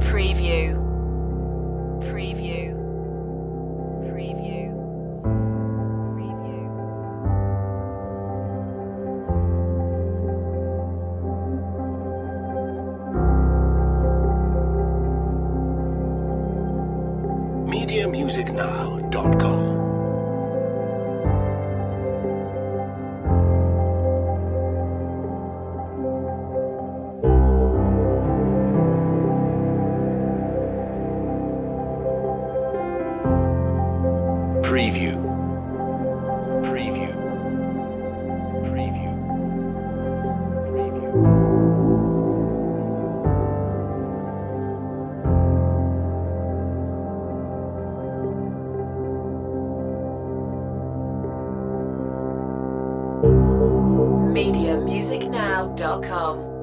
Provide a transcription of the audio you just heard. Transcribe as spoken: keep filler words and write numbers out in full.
Preview. Preview. Preview. Preview. media music now dot com. Preview. Preview. Preview. Preview. media music now dot com